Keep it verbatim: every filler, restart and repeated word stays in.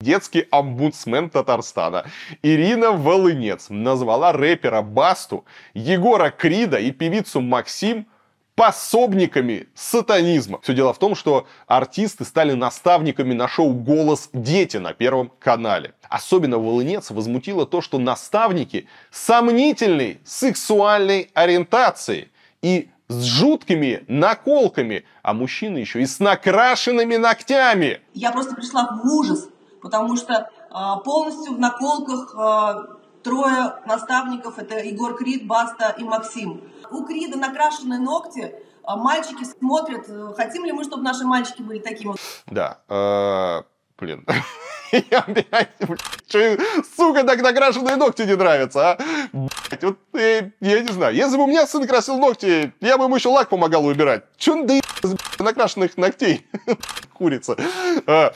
детский омбудсмен Татарстана Ирина Волынец назвала рэпера Басту, Егора Крида и певицу Максим пособниками сатанизма. Все дело в том, что артисты стали наставниками на шоу «Голос дети» на Первом канале. Особенно Волынец возмутило то, что наставники сомнительной сексуальной ориентации и с жуткими наколками, а мужчины еще и с накрашенными ногтями. Я просто пришла в ужас, потому что э, полностью в наколках э, трое наставников, это Егор Крид, Баста и Максим. У Крида накрашенные ногти, а мальчики смотрят, хотим ли мы, чтобы наши мальчики были такими. Да, э, блин. Сука, так накрашенные ногти не нравятся, а? Блять, вот, э, я не знаю. Если бы у меня сын красил ногти, я бы ему еще лак помогал убирать. Че он доебался накрашенных ногтей? Курица.